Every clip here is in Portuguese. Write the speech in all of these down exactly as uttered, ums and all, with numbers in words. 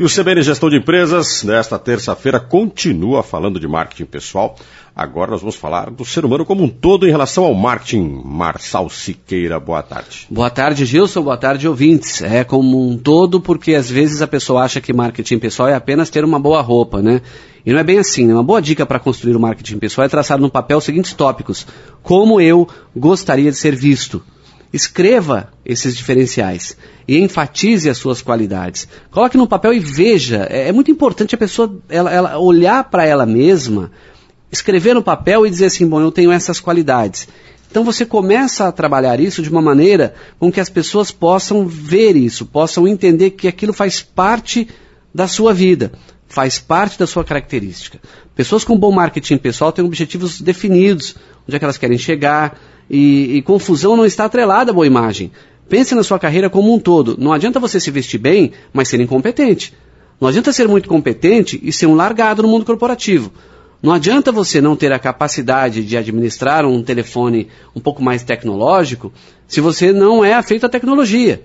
E o C B N Gestão de Empresas, nesta terça-feira, continua falando de marketing pessoal. Agora nós vamos falar do ser humano como um todo em relação ao marketing. Marçal Siqueira, boa tarde. Boa tarde, Gilson. Boa tarde, ouvintes. É como um todo, porque às vezes a pessoa acha que marketing pessoal é apenas ter uma boa roupa, né? E não é bem assim, né? Uma boa dica para construir o marketing pessoal é traçar no papel os seguintes tópicos. Como eu gostaria de ser visto. Escreva esses diferenciais e enfatize as suas qualidades. Coloque no papel e veja. É, é muito importante a pessoa ela, ela olhar para ela mesma, escrever no papel e dizer assim, bom, eu tenho essas qualidades. Então você começa a trabalhar isso de uma maneira com que as pessoas possam ver isso, possam entender que aquilo faz parte da sua vida, faz parte da sua característica. Pessoas com bom marketing pessoal têm objetivos definidos, onde é que elas querem chegar, e, e confusão não está atrelada à boa imagem. Pense na sua carreira como um todo. Não adianta você se vestir bem, mas ser incompetente. Não adianta ser muito competente e ser um largado no mundo corporativo. Não adianta você não ter a capacidade de administrar um telefone um pouco mais tecnológico se você não é afeito à tecnologia.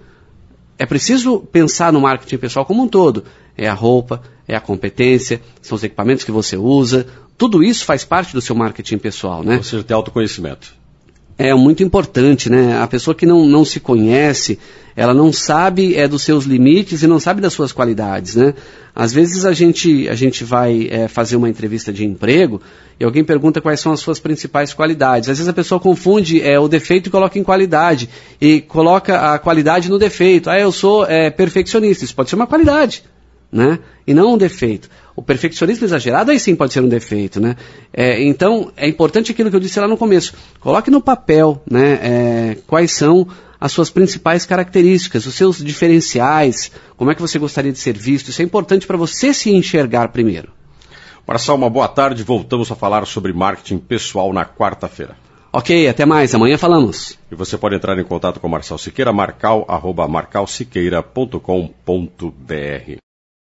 É preciso pensar no marketing pessoal como um todo. É a roupa, é a competência, são os equipamentos que você usa. Tudo isso faz parte do seu marketing pessoal, né? Ou seja, ter autoconhecimento. É muito importante, né? A pessoa que não, não se conhece, ela não sabe é, dos seus limites e não sabe das suas qualidades, né? Às vezes a gente, a gente vai é, fazer uma entrevista de emprego e alguém pergunta quais são as suas principais qualidades. Às vezes a pessoa confunde é, o defeito e coloca em qualidade, e coloca a qualidade no defeito. Ah, eu sou é, perfeccionista. Isso pode ser uma qualidade, né? E não um defeito. O perfeccionismo exagerado aí sim pode ser um defeito, né? É, então, é importante aquilo que eu disse lá no começo. Coloque no papel, né, é, quais são as suas principais características, os seus diferenciais, como é que você gostaria de ser visto. Isso é importante para você se enxergar primeiro. Marçal, uma boa tarde. Voltamos a falar sobre marketing pessoal na quarta-feira. Ok, até mais. Amanhã falamos. E você pode entrar em contato com o Marçal Siqueira, marcal, arroba marcal siqueira ponto com ponto br.